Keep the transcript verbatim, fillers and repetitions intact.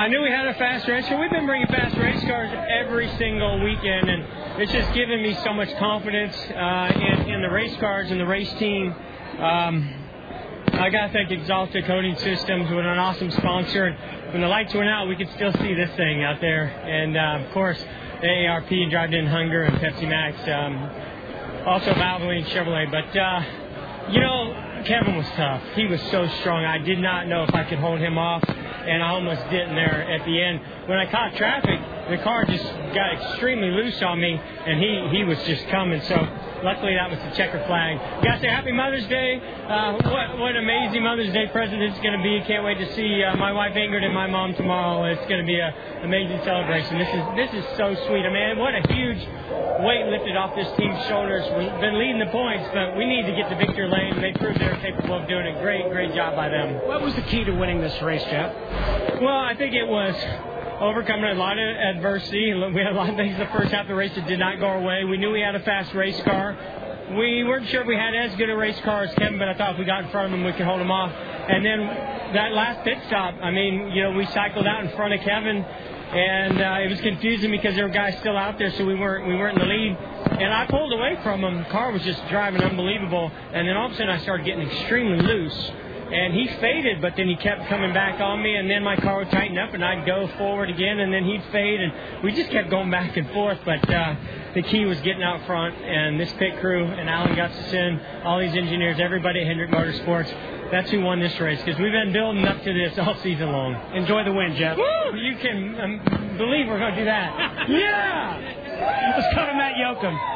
I knew we had a fast race car. We've been bringing fast race cars every single weekend, and it's just given me so much confidence uh, in, in the race cars and the race team. Um, I got to thank Exalted Coating Systems with an awesome sponsor. When the lights went out, we could still see this thing out there. And, uh, of course, the A R P and Drive In Hunger and Pepsi Max, um, also Valvoline Chevrolet. But, uh, you know, Kevin was tough. He was so strong. I did not know if I could hold him off, and I almost didn't there at the end. When I caught traffic, the car just got extremely loose on me, and he, he was just coming. So luckily that was the checker flag. Got to say Happy Mother's Day. Uh, what what an amazing Mother's Day present it's going to be. Can't wait to see uh, my wife Ingrid and my mom tomorrow. It's going to be an amazing celebration. This is this is so sweet. I mean, what a huge weight lifted off this team's shoulders. We've been leading the points, but we need to get to victory lane. They proved they're capable of doing a great, great job by them. What was the key to winning this race, Jeff? Well, I think it was overcoming a lot of adversity. We had a lot of things the first half of the race that did not go our way. We knew we had a fast race car. We weren't sure if we had as good a race car as Kevin, but I thought if we got in front of him, we could hold him off. And then that last pit stop, I mean, you know, we cycled out in front of Kevin, and uh, it was confusing because there were guys still out there, so we weren't we weren't in the lead. And I pulled away from him. The car was just driving unbelievable. And then all of a sudden I started getting extremely loose. And he faded, but then he kept coming back on me, and then my car would tighten up, and I'd go forward again, and then he'd fade, and we just kept going back and forth. But uh, the key was getting out front, and this pit crew, and Alan Gustafson, all these engineers, everybody at Hendrick Motorsports, that's who won this race, because we've been building up to this all season long. Enjoy the win, Jeff. Woo! You can um, believe we're going to do that. Yeah! Let's go to Matt Yoakum.